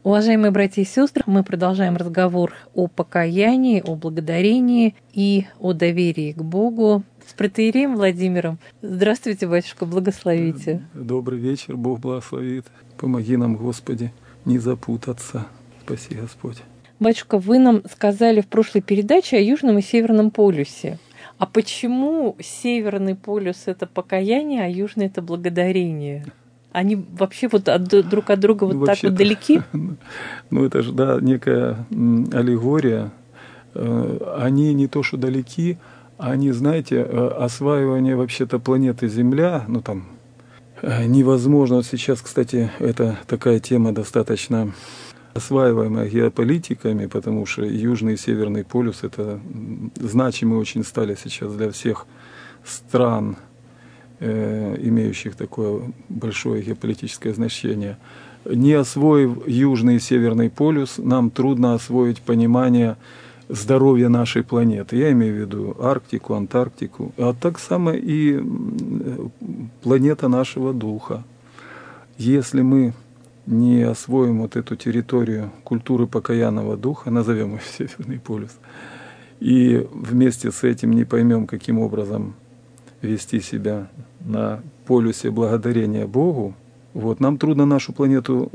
Уважаемые братья и сестры, мы продолжаем разговор о покаянии, о благодарении и о доверии к Богу с протоиереем Владимиром. Здравствуйте, батюшка, благословите. Добрый вечер, Бог благословит. Помоги нам, Господи, не запутаться. Спаси, Господь. Батюшка, вы нам сказали в прошлой передаче о Южном и Северном полюсе. А почему Северный полюс – это покаяние, а Южный – это благодарение? Они вообще вот друг от друга вот так вот далеки? Это же, да, некая аллегория. Они не то что далеки, они, знаете, осваивание вообще-то планеты Земля, невозможно. Вот сейчас, кстати, это такая тема достаточно осваиваемая геополитиками, потому что Южный и Северный полюс это значимы очень стали сейчас для всех стран, имеющих такое большое геополитическое значение. Не освоив Южный и Северный полюс, нам трудно освоить понимание здоровья нашей планеты. Я имею в виду Арктику, Антарктику, а так само и планета нашего духа. Если мы не освоим вот эту территорию культуры покаянного духа, назовем ее Северный полюс, и вместе с этим не поймем, каким образом вести себя на полюсе благодарения Богу, нам трудно нашу планету,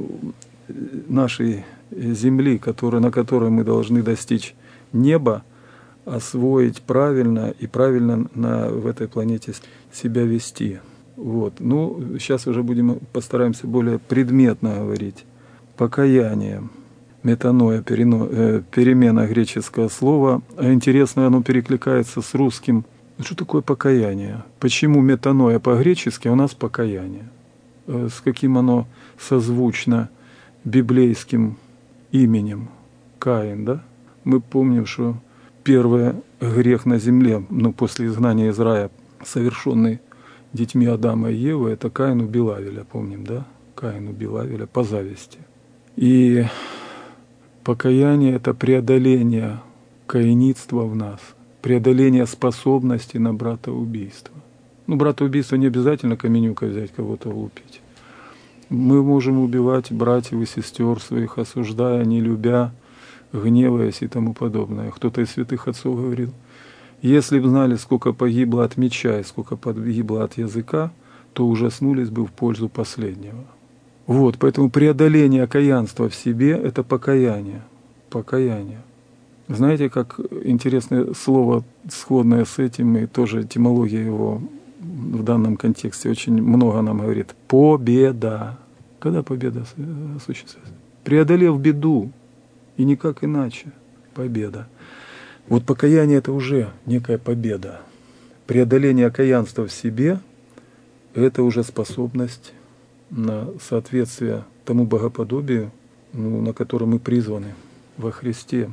нашей Земли, на которой мы должны достичь неба, освоить правильно и правильно в этой планете себя вести. Сейчас уже постараемся более предметно говорить. Покаяние, метаноя, перемена греческого слова. А интересно, оно перекликается с русским. Что такое покаяние? Почему метаноя по-гречески, а у нас покаяние? С каким оно созвучно библейским именем? Каин, да? Мы помним, что первый грех на земле, после изгнания из рая, совершенный детьми Адама и Евы, это Каин убил Авеля, помним, да? Каин убил Авеля по зависти. И покаяние – это преодоление каинитства в нас, преодоление способности на братоубийство. Братоубийство не обязательно каменюкой взять, кого-то влупить. Мы можем убивать братьев и сестер своих, осуждая, не любя, гневаясь и тому подобное. Кто-то из святых отцов говорил: если бы знали, сколько погибло от меча и сколько погибло от языка, то ужаснулись бы в пользу последнего. Поэтому преодоление окаянства в себе – это покаяние. Покаяние. Знаете, как интересное слово, сходное с этим, и тоже этимология его в данном контексте очень много нам говорит. Победа. Когда победа осуществляется? Преодолев беду, и никак иначе. Победа. Покаяние – это уже некая победа. Преодоление окаянства в себе – это уже способность на соответствие тому богоподобию, на которое мы призваны во Христе.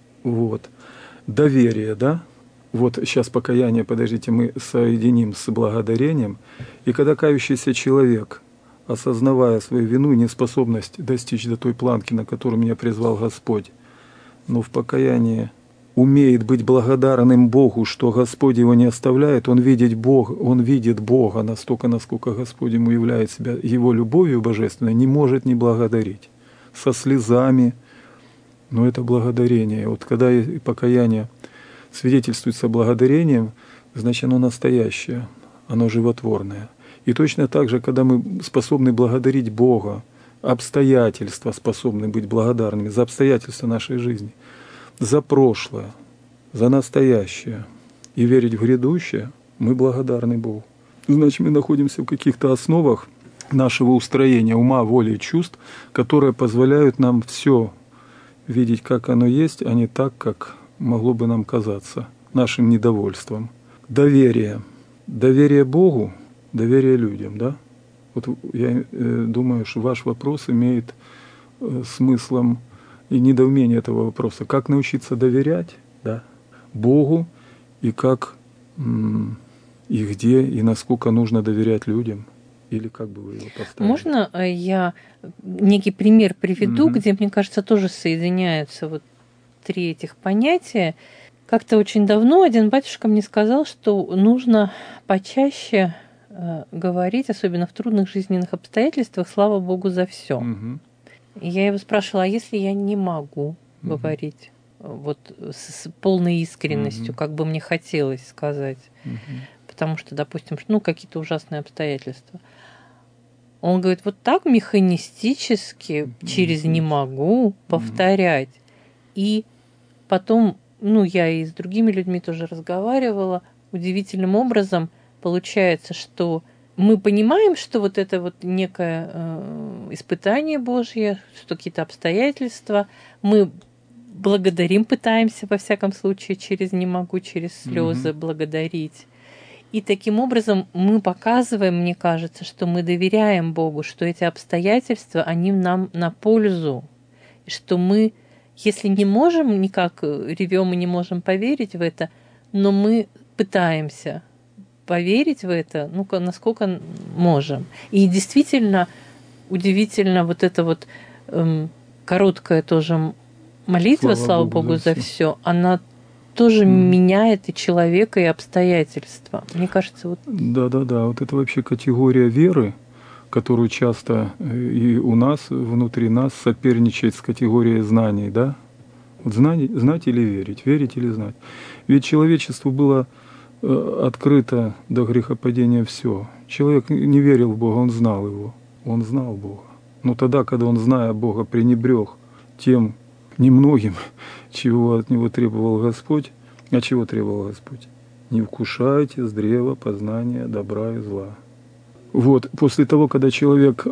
Доверие, да? Сейчас покаяние, мы соединим с благодарением. И когда кающийся человек, осознавая свою вину и неспособность достичь до той планки, на которую меня призвал Господь, но в покаянии умеет быть благодарным Богу, что Господь его не оставляет, он видит Бога настолько, насколько Господь ему являет себя его любовью божественной, не может не благодарить. Со слезами, но это благодарение. Когда покаяние свидетельствуется благодарением, значит оно настоящее, оно животворное. И точно так же, когда мы способны благодарить Бога, обстоятельства способны быть благодарными за обстоятельства нашей жизни, за прошлое, за настоящее и верить в грядущее, мы благодарны Богу. Значит, мы находимся в каких-то основах нашего устроения ума, воли и чувств, которые позволяют нам все видеть, как оно есть, а не так, как могло бы нам казаться, нашим недовольством. Доверие. Доверие Богу, доверие людям, да? Я думаю, что ваш вопрос имеет смыслом и недоумение этого вопроса. Как научиться доверять, да, Богу, и как, и где, и насколько нужно доверять людям? Или как бы вы его поставили? Можно я некий пример приведу, где, мне кажется, тоже соединяются три этих понятия. Как-то очень давно один батюшка мне сказал, что нужно почаще говорить, особенно в трудных жизненных обстоятельствах, слава Богу за все. И я его спрашивала, а если я не могу говорить вот с полной искренностью, как бы мне хотелось сказать, потому что, допустим, какие-то ужасные обстоятельства. Он говорит, вот так механистически через «не могу» повторять. И потом, я и с другими людьми тоже разговаривала, удивительным образом получается, что мы понимаем, что вот это вот некое испытание Божье, что какие-то обстоятельства, мы благодарим, пытаемся, во всяком случае, через «не могу», через слезы благодарить. И таким образом мы показываем, мне кажется, что мы доверяем Богу, что эти обстоятельства, они нам на пользу. И что мы, если не можем никак, ревем и не можем поверить в это, но мы пытаемся поверить в это, насколько можем. И действительно удивительно вот эта вот короткая тоже молитва, слава Богу за все, она тоже меняет и человека, и обстоятельства. Мне кажется, вот... Да. Вот это вообще категория веры, которую часто и у нас, внутри нас соперничает с категорией знаний, да? Вот знать или верить или знать. Ведь человечеству было открыто до грехопадения все. Человек не верил в Бога, он знал его. Он знал Бога. Но тогда, когда он, зная Бога, пренебрег тем немногим, чего от него требовал Господь. А чего требовал Господь? Не вкушайте с древа познания добра и зла. Вот, после того, когда человек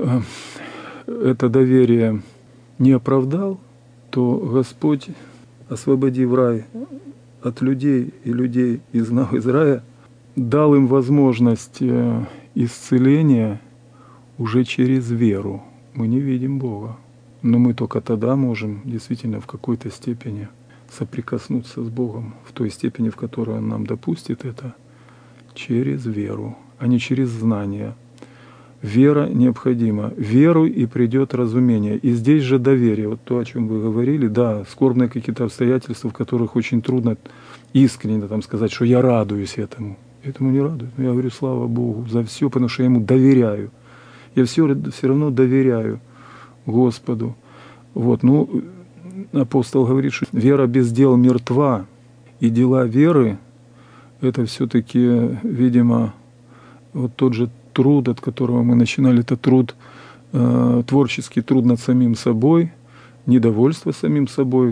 это доверие не оправдал, то Господь, освободив рай от людей и людей изгнав из рая, дал им возможность исцеления уже через веру. Мы не видим Бога. Но мы только тогда можем действительно в какой-то степени соприкоснуться с Богом, в той степени, в которой Он нам допустит это, через веру, а не через знание. Вера необходима. Веруй, и придет разумение. И здесь же доверие. Вот то, о чем вы говорили, да, скорбные какие-то обстоятельства, в которых очень трудно искренне сказать, что я радуюсь этому. Этому не радуюсь. Но я говорю, слава Богу за все, потому что я Ему доверяю. Я все равно доверяю Господу. Вот, апостол говорит, что вера без дел мертва, и дела веры – это все-таки, видимо, вот тот же труд, от которого мы начинали, это труд, творческий труд над самим собой, недовольство самим собой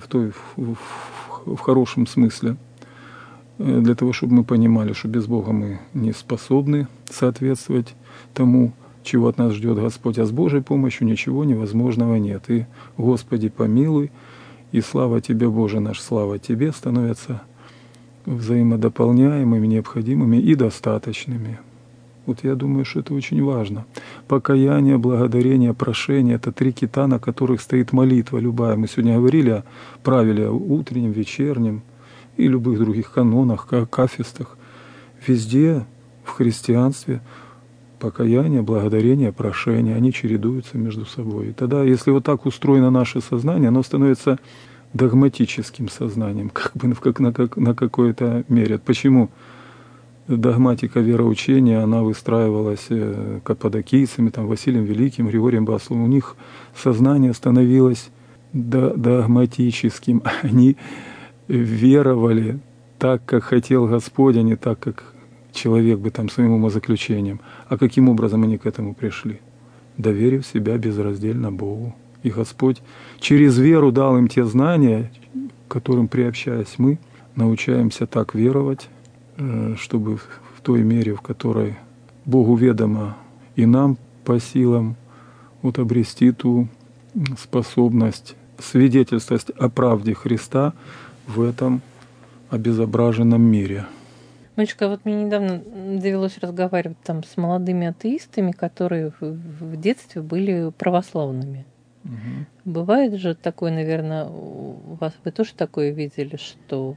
в хорошем смысле, для того, чтобы мы понимали, что без Бога мы не способны соответствовать тому, чего от нас ждет Господь, а с Божьей помощью ничего невозможного нет. И, Господи, помилуй, и слава Тебе, Боже наш, слава Тебе, становятся взаимодополняемыми, необходимыми и достаточными. Вот я думаю, что это очень важно. Покаяние, благодарение, прошение – это 3 кита, на которых стоит молитва любая. Мы сегодня говорили о правиле утреннем, вечернем и любых других канонах, кафестах. Везде в христианстве покаяние, благодарение, прошение, они чередуются между собой. И тогда, если вот так устроено наше сознание, оно становится догматическим сознанием, на какой-то мере. Почему догматика вероучения, она выстраивалась каппадокийцами, Василием Великим, Григорием Богословом. У них сознание становилось догматическим. Они веровали так, как хотел Господь, а не так, как человек бы своим умозаключением. А каким образом они к этому пришли? Доверив себя безраздельно Богу. И Господь через веру дал им те знания, к которым, приобщаясь мы, научаемся так веровать, чтобы в той мере, в которой Богу ведомо и нам по силам, обрести ту способность свидетельствовать о правде Христа в этом обезображенном мире. Мальчика, вот мне недавно довелось разговаривать с молодыми атеистами, которые в детстве были православными. Угу. Бывает же такое, наверное, у вас, вы тоже такое видели, что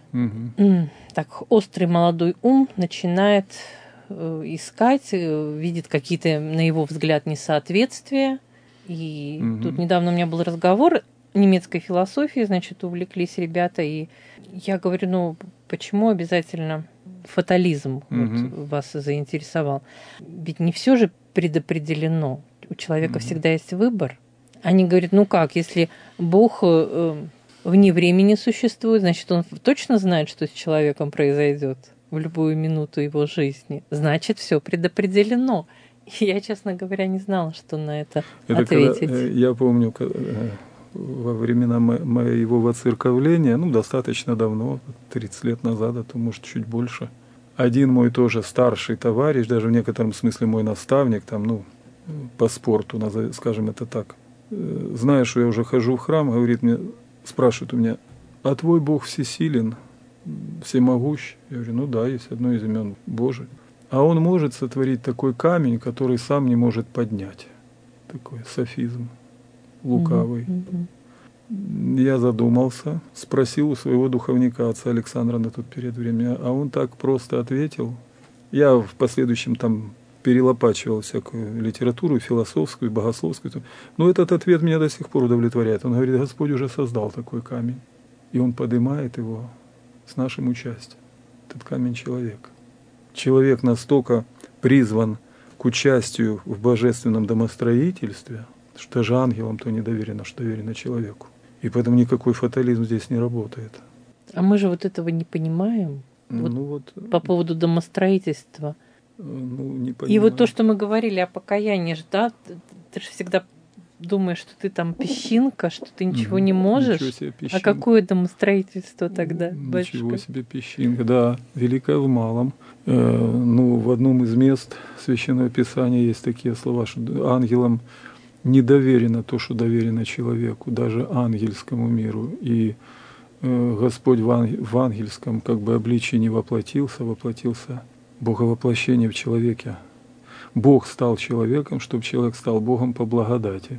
так острый молодой ум начинает искать, видит какие-то, на его взгляд, несоответствия. И тут недавно у меня был разговор немецкой философии, увлеклись ребята, и я говорю, почему обязательно фатализм вас заинтересовал? Ведь не все же предопределено. У человека всегда есть выбор. Они говорят, ну как, если Бог вне времени существует, значит, Он точно знает, что с человеком произойдет в любую минуту его жизни. Значит, все предопределено. И я, честно говоря, не знала, что на это ответить. Когда, я помню, во времена моего воцерковления, достаточно давно, 30 лет назад, а то, может, чуть больше, один мой тоже старший товарищ, даже в некотором смысле мой наставник, по спорту, скажем это так, зная, что я уже хожу в храм, говорит мне, спрашивает у меня, а твой Бог всесилен, всемогущ? Я говорю, да, есть одно из имен Божий. А он может сотворить такой камень, который сам не может поднять. Такой софизм лукавый. Я задумался, спросил у своего духовника, отца Александра, на тот период времени, а он так просто ответил. Я в последующем перелопачивал всякую литературу, философскую, богословскую. Но этот ответ меня до сих пор удовлетворяет. Он говорит, Господь уже создал такой камень, и Он поднимает его с нашим участием. Этот камень — человек. Человек настолько призван к участию в божественном домостроительстве, что даже ангелам то не доверено, что доверено человеку. И поэтому никакой фатализм здесь не работает. А мы же этого не понимаем. По поводу домостроительства. Не понимаю. И то, что мы говорили о покаянии, ты же всегда думаешь, что ты там песчинка, что ты ничего не можешь. Ничего себе, песчинка. А какое домостроительство тогда, батюшка? Ничего себе, песчинка, да, великая в малом. В одном из мест Священного Писания есть такие слова, что ангелам не доверено то, что доверено человеку, даже ангельскому миру. И Господь в ангельском обличии не воплотился Боговоплощение в человеке. Бог стал человеком, чтобы человек стал Богом по благодати.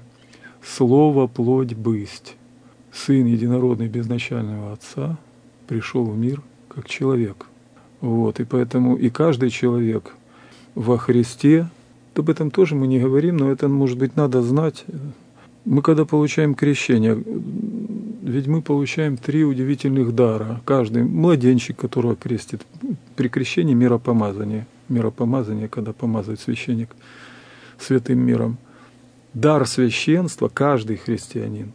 Слово плоть бысть. Сын единородный безначального Отца пришел в мир как человек. И поэтому и каждый человек во Христе, об этом тоже мы не говорим, но это, может быть, надо знать. Мы когда получаем крещение, ведь мы получаем 3 удивительных дара. Каждый младенчик, которого крестит, при крещении миропомазание. Миропомазание, когда помазывает священник святым миром. Дар священства, каждый христианин.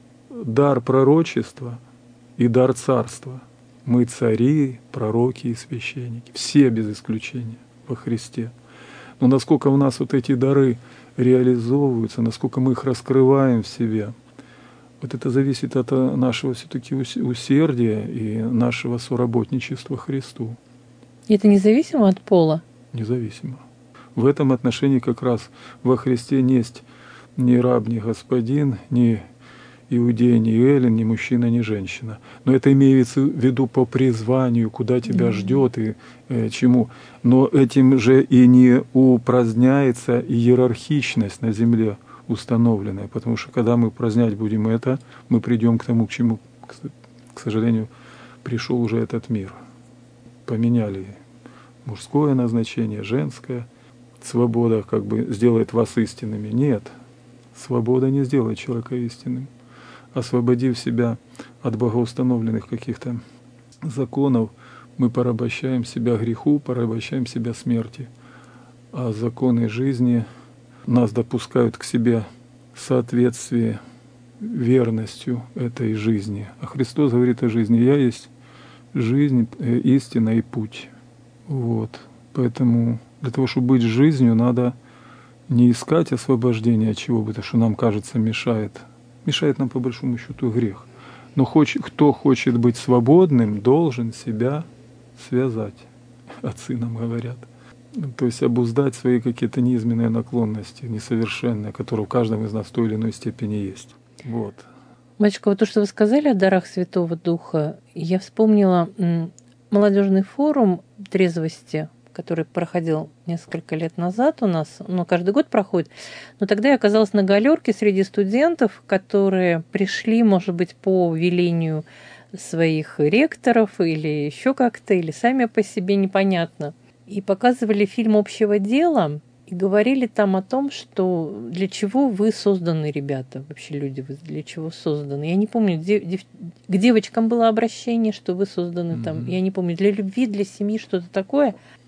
Дар пророчества и дар царства. Мы цари, пророки и священники. Все без исключения во Христе. Но насколько у нас эти дары реализовываются, насколько мы их раскрываем в себе, это зависит от нашего все-таки усердия и нашего соработничества Христу. И это независимо от пола? Независимо. В этом отношении как раз во Христе нет ни раб, ни господин, ни иудей, ни эллин, ни мужчина, ни женщина. Но это имеется в виду по призванию, куда тебя ждет и чему. Но этим же и не упраздняется иерархичность на земле установленная, потому что когда мы упразднять будем это, мы придем к тому, к чему, к сожалению, пришел уже этот мир. Поменяли мужское назначение, женское. Свобода сделает вас истинными. Нет, свобода не сделает человека истинным. Освободив себя от богоустановленных каких-то законов, мы порабощаем себя греху, порабощаем себя смерти. А законы жизни нас допускают к себе в соответствии верностью этой жизни. А Христос говорит о жизни: «Я есть жизнь, истина и путь». Поэтому для того, чтобы быть жизнью, надо не искать освобождения от чего бы то, что нам кажется мешает. Мешает нам по большому счету грех. Но кто хочет быть свободным, должен себя связать. Отцы нам говорят. То есть обуздать свои какие-то низменные наклонности, несовершенные, которые у каждого из нас в той или иной степени есть. Батюшка, то, что вы сказали о дарах Святого Духа, я вспомнила молодежный форум трезвости, который проходил несколько лет назад у нас, каждый год проходит. Но тогда я оказалась на галерке среди студентов, которые пришли, может быть, по велению своих ректоров или еще как-то, или сами по себе, непонятно. И показывали фильм «Общего дела», и говорили там о том, что для чего вы созданы, ребята, вообще люди, вы для чего созданы. Я не помню, к девочкам было обращение, что вы созданы там, я не помню, для любви, для семьи, что-то такое.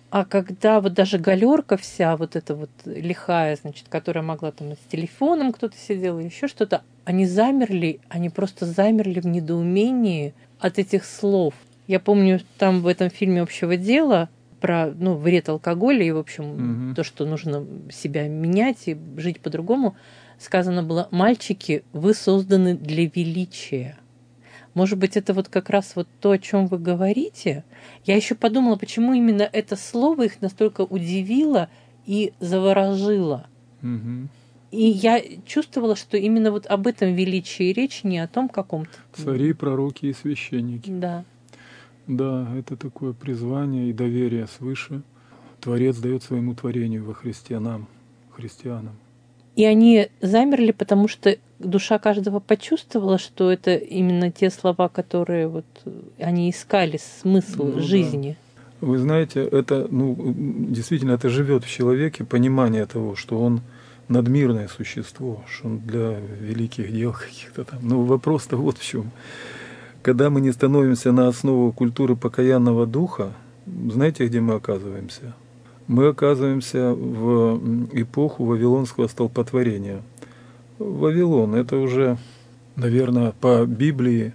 А когда вот даже галерка вся, вот эта вот лихая, значит, которая могла там с телефоном кто-то сидел, или еще что-то, они замерли, они просто замерли в недоумении от этих слов. Я помню, там в этом фильме «Общего дела» про вред алкоголя и, в общем, то, что нужно себя менять и жить по-другому, сказано было: «Мальчики, вы созданы для величия». Может быть, это вот как раз вот то, о чем вы говорите. Я еще подумала, почему именно это слово их настолько удивило и заворожило. Угу. И я чувствовала, что именно вот об этом величии речь, не о том каком-то... Цари, пророки и священники. Да. Да, это такое призвание и доверие свыше. Творец дает своему творению во Христе нам, христианам. И они замерли, потому что душа каждого почувствовала, что это именно те слова, которые вот они искали, смысл жизни. Да. Вы знаете, это, действительно, это живет в человеке понимание того, что он надмирное существо, что он для великих дел каких-то там. Но вопрос-то вот в чем. Когда мы не становимся на основу культуры покаянного духа, знаете, где мы оказываемся? Мы оказываемся в эпоху вавилонского столпотворения. Вавилон — это уже, наверное, по Библии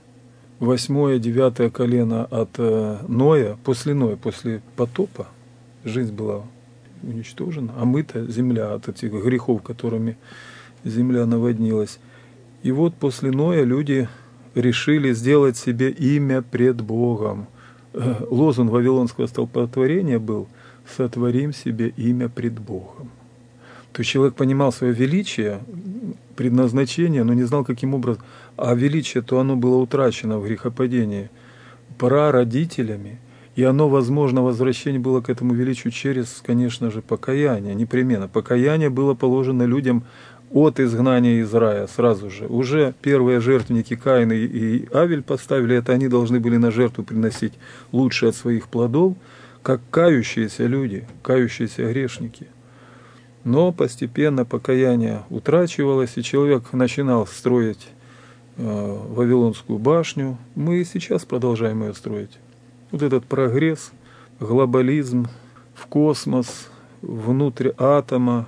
8-9 колено от Ноя, после потопа. Жизнь была уничтожена, омыта земля от этих грехов, которыми земля наводнилась. И вот после Ноя люди решили сделать себе имя пред Богом. Лозунг вавилонского столпотворения был: «Сотворим себе имя пред Богом». То есть человек понимал свое величие, предназначение, но не знал, каким образом. А величие-то оно было утрачено в грехопадении прародителями, и оно, возможно, возвращение было к этому величию через, конечно же, покаяние, непременно. Покаяние было положено людям от изгнания из рая сразу же. Уже первые жертвенники Каин и Авель поставили, это они должны были на жертву приносить лучшее от своих плодов, как кающиеся люди, кающиеся грешники. Но постепенно покаяние утрачивалось, и человек начинал строить Вавилонскую башню. Мы и сейчас продолжаем ее строить. Вот этот прогресс, глобализм в космос, внутрь атома,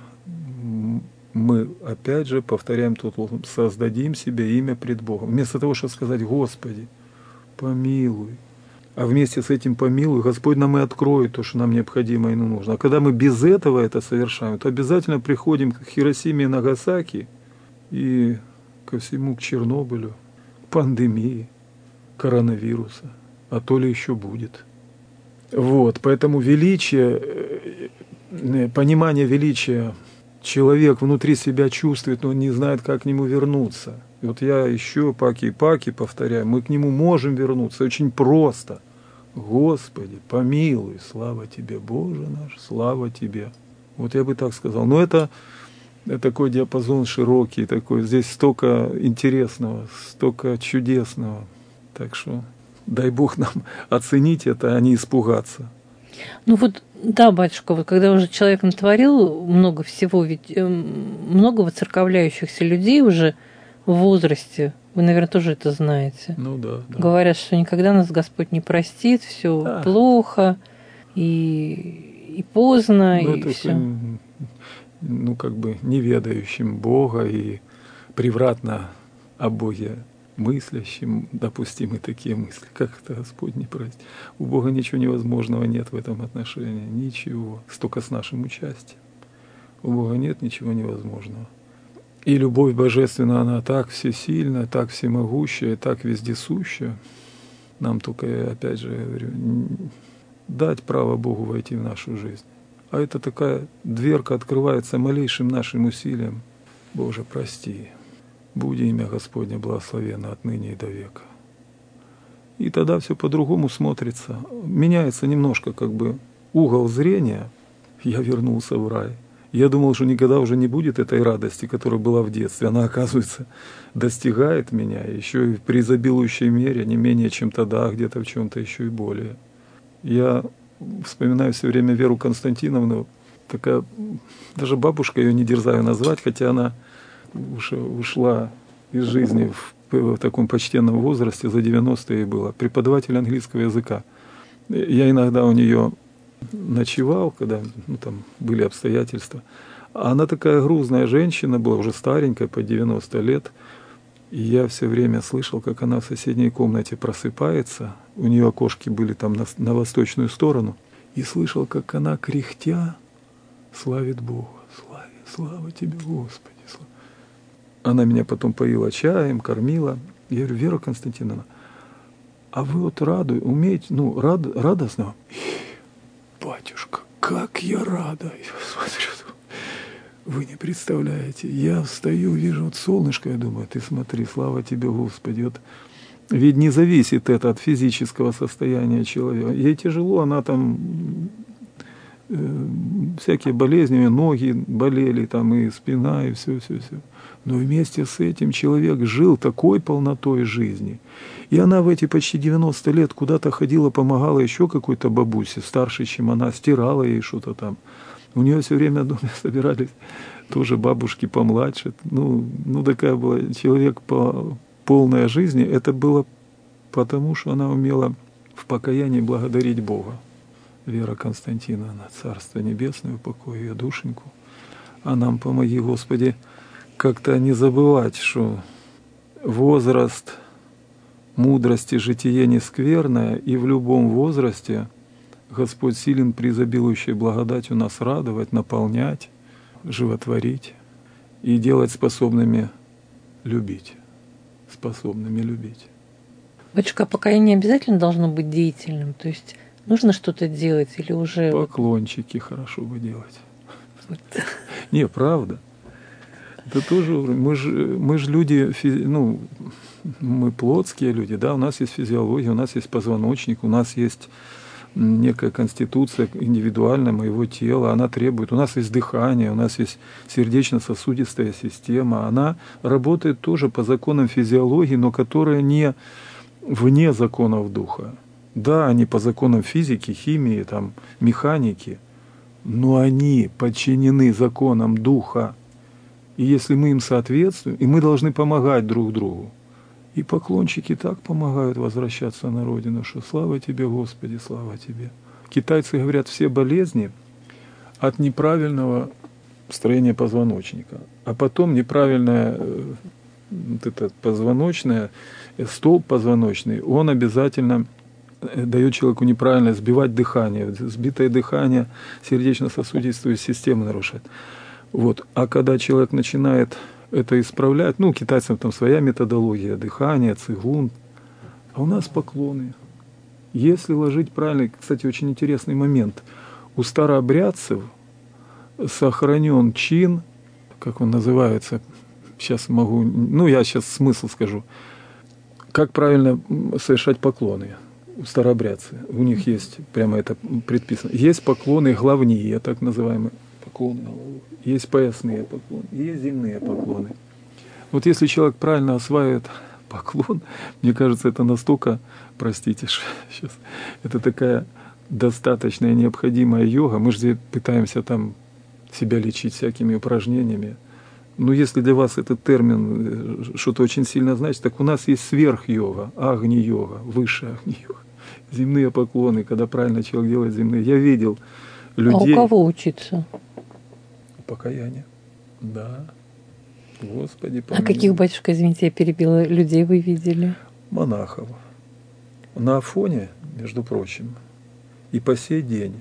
мы опять же повторяем тот лозунг: создадим себе имя пред Богом. Вместо того, чтобы сказать: Господи, помилуй, а вместе с этим помилуй, Господь нам и откроет то, что нам необходимо и нужно. А когда мы без этого это совершаем, то обязательно приходим к Хиросиме и Нагасаки и ко всему, к Чернобылю, пандемии, коронавируса, а то ли еще будет. Вот, поэтому величие, понимание величия человек внутри себя чувствует, но он не знает, как к нему вернуться. И вот я еще паки повторяю, мы к нему можем вернуться очень просто. Господи, помилуй, слава Тебе, Боже наш, слава Тебе. Вот я бы так сказал. Но это такой диапазон широкий, такой, здесь столько интересного, столько чудесного. Так что дай Бог нам оценить это, а не испугаться. Ну вот, да, батюшка, вот когда уже человек натворил много всего, ведь много воцерковляющихся людей уже в возрасте, вы, наверное, тоже это знаете. Ну да. Говорят, что никогда нас Господь не простит, все плохо и поздно, ну, и это все. Как бы неведающим Бога и превратно о Боге мыслящим допустимы такие мысли. Как это Господь не простит? У Бога ничего невозможного нет в этом отношении. Ничего. Столько с нашим участием. У Бога нет ничего невозможного. И любовь божественная, она так всесильна, так всемогущая, так вездесущая. Нам только, опять же, говорю, дать право Богу войти в нашу жизнь. А это такая дверка открывается малейшим нашим усилием. Боже, прости. Будь имя Господне благословенно отныне и до века. И тогда все по-другому смотрится. Меняется немножко как бы угол зрения. Я вернулся в рай. Я думал, что никогда уже не будет этой радости, которая была в детстве. Она, оказывается, достигает меня еще и в преизобилующей мере, не менее, чем тогда, где-то в чем-то еще и более. Я вспоминаю все время Веру Константиновну, такая, даже бабушка ее не дерзаю назвать, хотя она ушла из жизни в таком почтенном возрасте, за 90-е было, преподаватель английского языка. Я иногда у нее ночевал, когда там были обстоятельства. А она такая грузная женщина была, уже старенькая, по 90 лет. И я все время слышал, как она в соседней комнате просыпается. У нее окошки были там на восточную сторону. И слышал, как она, кряхтя, славит Бога. Слава тебе, Господи. Слава. Она меня потом поила чаем, кормила. Я говорю: Вера Константиновна, а вы вот умеете, радостно? Батюшка, как я рада! Я смотрю, вы не представляете. Я встаю, вижу вот солнышко, я думаю: ты смотри, слава тебе, Господи. Вот, ведь не зависит это от физического состояния человека. Ей тяжело, она там всякие болезни, ноги болели, там и спина, и все. Но вместе с этим человек жил такой полнотой жизни. И она в эти почти 90 лет куда-то ходила, помогала еще какой-то бабусе, старше, чем она, стирала ей что-то там. У нее все время в доме собирались тоже бабушки помладше. Такая была человек по полной жизни. Это было потому, что она умела в покаянии благодарить Бога. Вера Константиновна, Царство Небесное, упокой ее душеньку. А нам помоги, Господи, как-то не забывать, что возраст мудрости, житие не скверное, и в любом возрасте Господь силен преизобилующей благодатью нас радовать, наполнять, животворить и делать способными любить. Батюшка, покаяние обязательно должно быть деятельным? То есть нужно что-то делать или уже... Поклончики хорошо бы делать. Не, правда. Это тоже, мы же люди, мы плотские люди, да, у нас есть физиология, у нас есть позвоночник, у нас есть некая конституция индивидуальная моего тела, она требует, у нас есть дыхание, у нас есть сердечно-сосудистая система, она работает тоже по законам физиологии, но которая не вне законов духа. Да, они по законам физики, химии, там, механики, но они подчинены законам духа. И если мы им соответствуем, и мы должны помогать друг другу. И поклончики так помогают возвращаться на родину, что слава тебе, Господи, слава тебе. Китайцы говорят, все болезни от неправильного строения позвоночника. А потом неправильное позвоночное, столб позвоночный, он обязательно дает человеку неправильно сбивать дыхание. Сбитое дыхание сердечно-сосудистую систему нарушает. Вот. А когда человек начинает это исправлять, китайцам там своя методология, дыхание, цигун, а у нас поклоны. Если ложить правильно, кстати, очень интересный момент, у старообрядцев сохранен чин, как он называется, сейчас я сейчас смысл скажу, как правильно совершать поклоны. Старообрядцы, у них есть, прямо это предписано, есть поклоны главние, так называемые поклоны, есть поясные поклоны, есть земные поклоны. Вот если человек правильно осваивает поклон, мне кажется, это настолько, простите, сейчас, это такая достаточная необходимая йога. Мы же пытаемся там себя лечить всякими упражнениями. Но если для вас этот термин что-то очень сильно значит, так у нас есть сверх-йога, агни-йога, высшая агни-йога. Земные поклоны, когда правильно человек делает земные. Я видел людей... А у кого учиться? Покаяние. Да. Господи, помилуй. А каких, батюшка, извините, я перебила, людей вы видели? Монахов. На Афоне, между прочим, и по сей день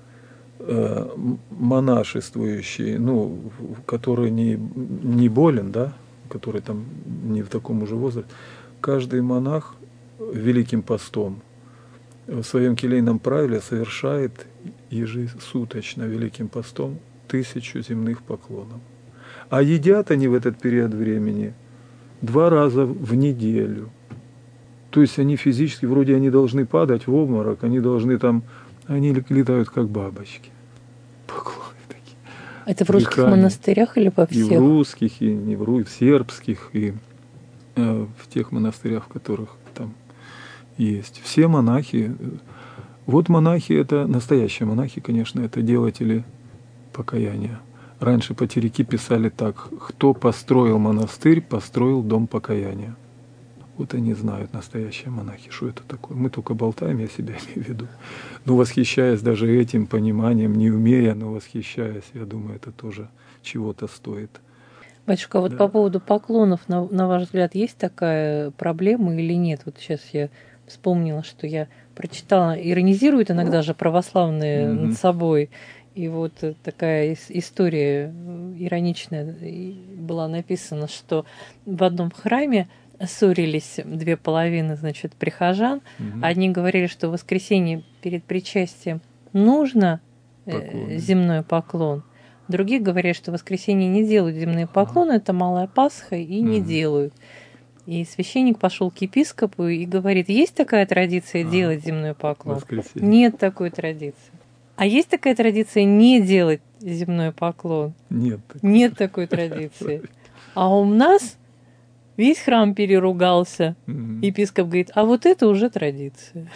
монашествующий, который не болен, да, который там не в таком уже возрасте, каждый монах Великим постом в своем келейном правиле совершает ежесуточно Великим постом 1000 земных поклонов. А едят они в этот период времени 2 раза в неделю. То есть они физически, вроде они должны падать в обморок, они должны там, они летают как бабочки. Поклоны такие. Это в русских монастырях или во всех? И в русских, и не в русских, в сербских, и в тех монастырях, в которых там есть. Все монахи, вот монахи, это настоящие монахи, конечно, это делатели покаяния. Раньше потеряки писали так: кто построил монастырь, построил дом покаяния. Вот они знают, настоящие монахи, что это такое. Мы только болтаем, я себя имею в виду. Но восхищаясь даже этим пониманием, не умея, но восхищаясь, я думаю, это тоже чего-то стоит. Батюшка, вот по поводу поклонов, на ваш взгляд, есть такая проблема или нет? Вот сейчас я вспомнила, что я прочитала, иронизируют иногда же православные над собой. И вот такая история ироничная была написана, что в одном храме ссорились две половины, значит, прихожан. Одни говорили, что в воскресенье перед причастием нужно земной поклон. Другие говорят, что в воскресенье не делают земные поклоны, это Малая Пасха, и не делают. И священник пошел к епископу и говорит, есть такая традиция делать земной поклон? Нет такой традиции. А есть такая традиция не делать земной поклон? Нет. Нет такой традиции. А у нас весь храм переругался. Епископ говорит, а вот это уже традиция.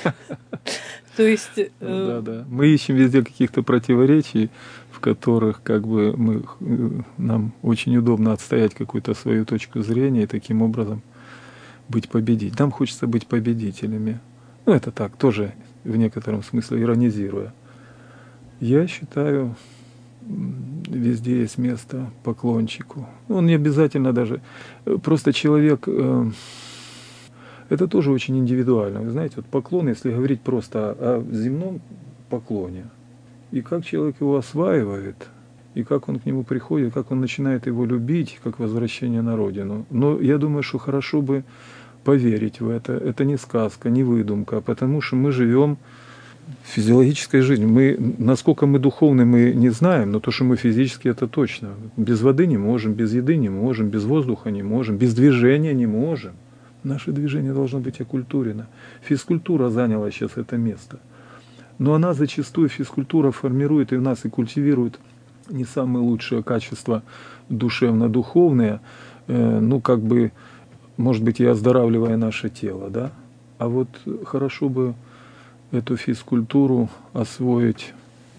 То есть... Да. Мы ищем везде каких-то противоречий, в которых как бы нам очень удобно отстоять какую-то свою точку зрения и таким образом быть победителем. Нам хочется быть победителями. Ну, это так, тоже в некотором смысле иронизируя. Я считаю, везде есть место поклончику. Он не обязательно даже... Просто человек... Это тоже очень индивидуально. Вы знаете, вот поклон, если говорить просто о земном поклоне, и как человек его осваивает, и как он к нему приходит, как он начинает его любить, как возвращение на родину. Но я думаю, что хорошо бы поверить в это. Это не сказка, не выдумка, потому что мы живем физиологической жизнью. Насколько мы духовны, мы не знаем, но то, что мы физически, это точно. Без воды не можем, без еды не можем, без воздуха не можем, без движения не можем. Наше движение должно быть окультурено. Физкультура заняла сейчас это место. Но она зачастую, физкультура формирует и в нас и культивирует не самые лучшие качества душевно-духовные, может быть, и оздоравливая наше тело, да? А вот хорошо бы эту физкультуру освоить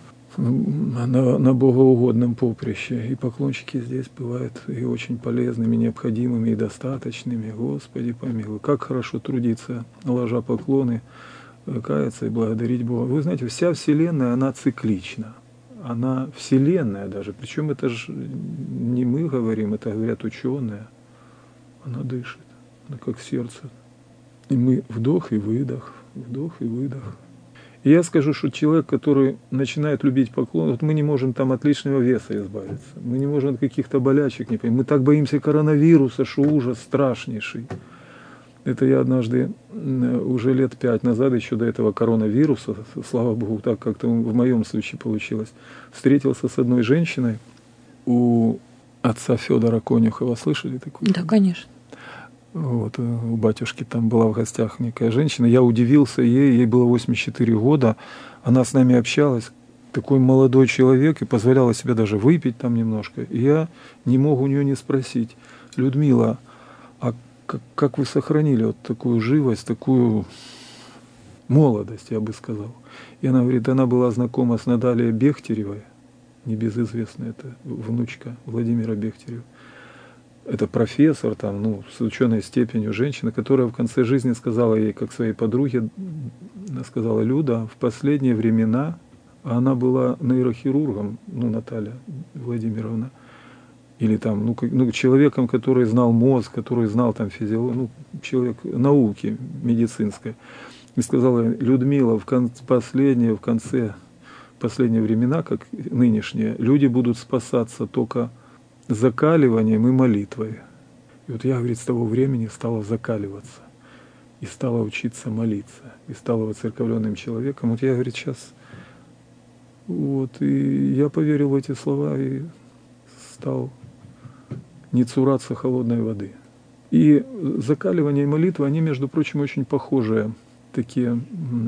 на богоугодном поприще. И поклончики здесь бывают и очень полезными, необходимыми, и достаточными. Господи помилуй, как хорошо трудиться, ложа поклоны, каяться и благодарить Бога. Вы знаете, вся Вселенная, она циклична. Она Вселенная даже. Причем это же не мы говорим, это говорят ученые. Она дышит, она как сердце. И мы вдох и выдох, вдох и выдох. И я скажу, что человек, который начинает любить поклон, вот мы не можем там от лишнего веса избавиться, мы не можем от каких-то болячек, мы так боимся коронавируса, что ужас страшнейший. Это я однажды, уже лет 5 назад, еще до этого коронавируса, слава Богу, так как-то в моем случае получилось, встретился с одной женщиной у отца Федора Конюхова. Слышали такую? Да, конечно. Вот, у батюшки там была в гостях некая женщина. Я удивился ей было 84 года. Она с нами общалась. Такой молодой человек и позволяла себе даже выпить там немножко. И я не мог у нее не спросить: Людмила, а как вы сохранили вот такую живость, такую молодость, я бы сказал? И она говорит, она была знакома с Натальей Бехтеревой, небезызвестная, это внучка Владимира Бехтерева. Это профессор, там, с ученой степенью, женщина, которая в конце жизни сказала ей, как своей подруге, она сказала: Люда, в последние времена, она была нейрохирургом, Наталья Владимировна, или там, человеком, который знал мозг, который знал там физиологию, человек науки медицинской. И сказала: Людмила, в конце последние времена, как нынешние, люди будут спасаться только закаливанием и молитвой. И вот я, говорит, с того времени стала закаливаться и стала учиться молиться, и стала воцерковленным человеком. Вот я, говорит, сейчас, и я поверил в эти слова и стал не цураться холодной воды. И закаливание и молитва, они, между прочим, очень похожие такие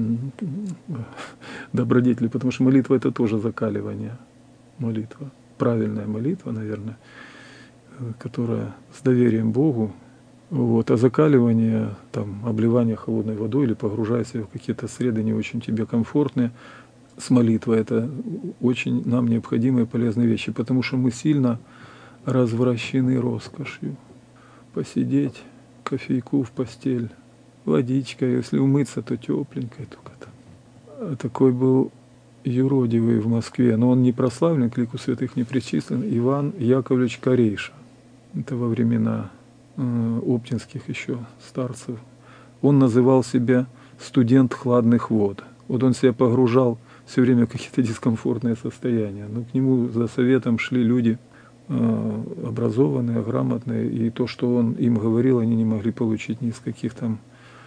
добродетели, потому что молитва — это тоже закаливание. Молитва. Правильная молитва, наверное, которая с доверием Богу. А закаливание, обливание холодной водой или погружая себя в какие-то среды не очень тебе комфортные, с молитвой — это очень нам необходимые и полезные вещи, потому что мы сильно развращены роскошью. Посидеть, кофейку в постель, водичка, если умыться, то тепленькая только там. Такой был юродивый в Москве, но он не прославлен, к лику святых не причислен, Иван Яковлевич Корейша. Это во времена оптинских еще старцев. Он называл себя студент хладных вод. Вот он себя погружал все время в какие-то дискомфортные состояния. Но к нему за советом шли люди образованные, грамотные, и то, что он им говорил, они не могли получить ни из каких там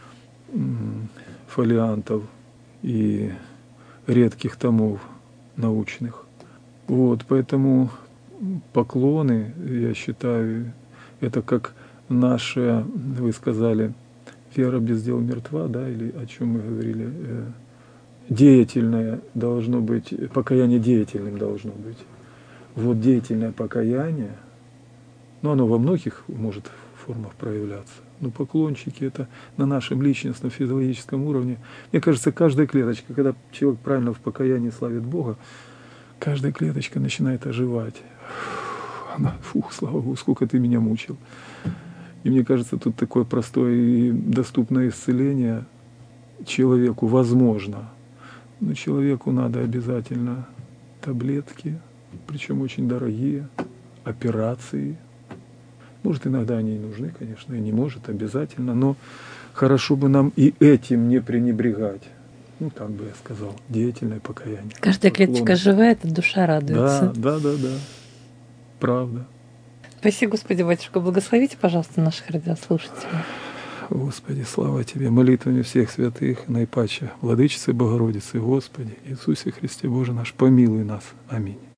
фолиантов и редких томов научных. Вот, поэтому поклоны, я считаю, это как наша, вы сказали, вера без дел мертва, да, или о чем мы говорили, деятельное должно быть, покаяние деятельным должно быть. Вот деятельное покаяние, но оно во многих может формах проявляться. Но поклончики это на нашем личностном физиологическом уровне. Мне кажется, каждая клеточка, когда человек правильно в покаянии славит Бога, каждая клеточка начинает оживать. Она, слава Богу, сколько ты меня мучил. И мне кажется, тут такое простое и доступное исцеление человеку возможно. Но человеку надо обязательно таблетки, причем очень дорогие, операции. Может, иногда они и нужны, конечно, и не может обязательно, но хорошо бы нам и этим не пренебрегать. Ну, так бы я сказал, деятельное покаяние. Каждая клеточка живая, эта душа радуется. Да. Правда. Спасибо, Господи, батюшка. Благословите, пожалуйста, наших радиослушателей. Господи, слава Тебе, молитвами всех святых, наипаче Владычицы Богородицы, Господи, Иисусе Христе Боже наш, помилуй нас. Аминь.